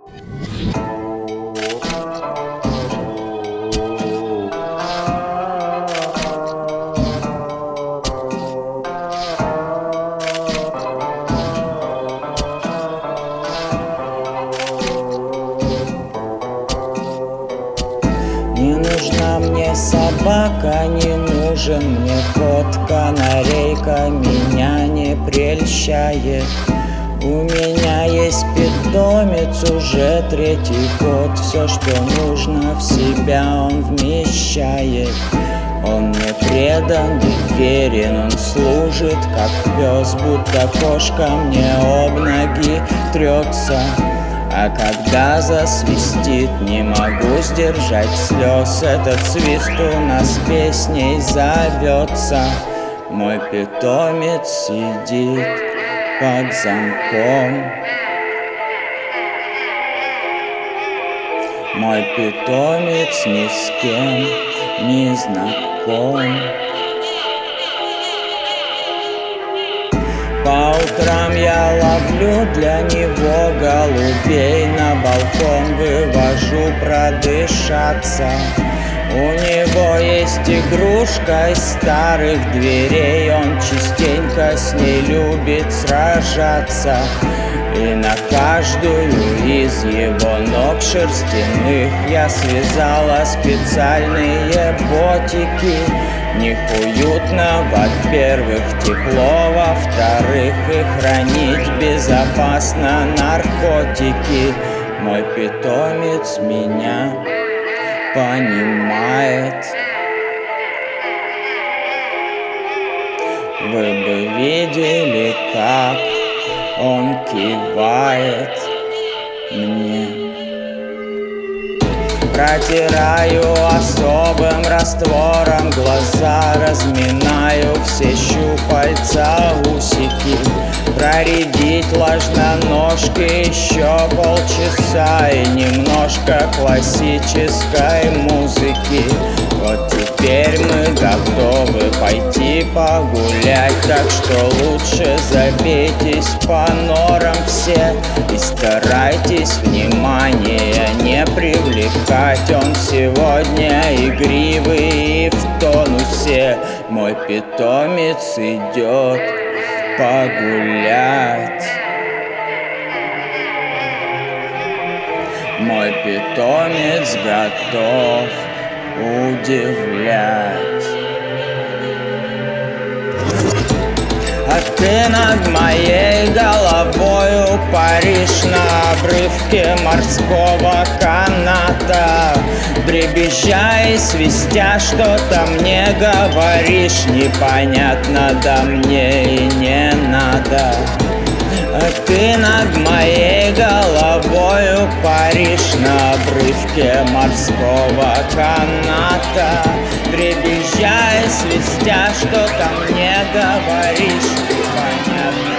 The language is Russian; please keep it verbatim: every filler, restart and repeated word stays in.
Не нужна мне собака, не нужен мне кот, канарейка меня не прельщает. У меня есть питомец уже третий год, все, что нужно в себя он вмещает. Он мне предан и верен, он служит как пес, будто кошка мне об ноги трется. А когда засвистит, не могу сдержать слез. Этот свист у нас песней зовется. Мой питомец сидит под замком. Мой питомец ни с кем не знаком. По утрам я ловлю для него голубей, на балкон вывожу продышаться. У него есть игрушка из старых дверей, он частенько с ней любит сражаться. И на каждую из его ног шерстяных я связала специальные ботики. В них уютно, во-первых, тепло, во-вторых, и хранить безопасно наркотики. Мой питомец меня понимает. Вы бы видели, как он кивает мне. Протираю особым раствором глаза, разминаю все щупальца, усики. Проредить ложноножки еще полчаса и немножко классической музыки. Вот теперь мы готовы пойти погулять, так что лучше забейтесь по норам все и старайтесь внимание не привлекать. Он сегодня игривый и в тонусе. Мой питомец идет погулять. Мой питомец готов удивлять. А ты над моей головою паришь на обрывке морского каната, дребезжа и свистя что-то мне говоришь, непонятно, да мне и не надо. А ты над моей головою паришь на обрывке морского каната, дребезжа и свистя что-то мне говоришь, непонятно.